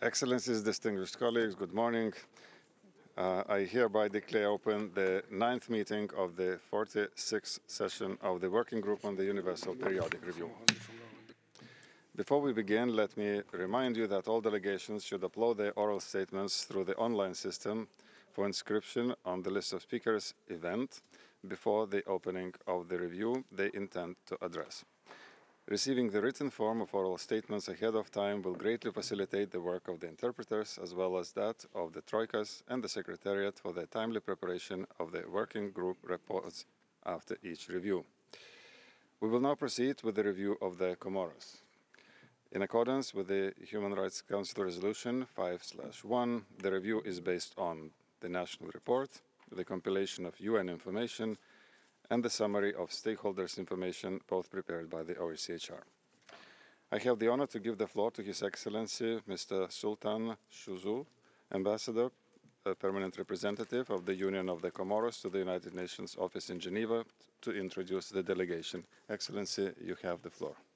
Excellencies, distinguished colleagues, good morning. I hereby declare open the 9th meeting of the 46th session of the Working Group on the Universal Periodic Review. Before we begin, let me remind you that all delegations should upload their oral statements through the online system for inscription on the list of speakers event before the opening of the review they intend to address. Receiving the written form of oral statements ahead of time will greatly facilitate the work of the interpreters as well as that of the Troikas and the Secretariat for the timely preparation of the working group reports after each review. We will now proceed with the review of the Comoros. In accordance with the Human Rights Council Resolution 5/1, the review is based on the national report, the compilation of UN information, and the summary of stakeholders' information, both prepared by the OHCHR. I have the honor to give the floor to His Excellency Mr. Sultan Shuzul, Ambassador, a permanent representative of the Union of the Comoros to the United Nations Office in Geneva, to introduce the delegation. Excellency, you have the floor.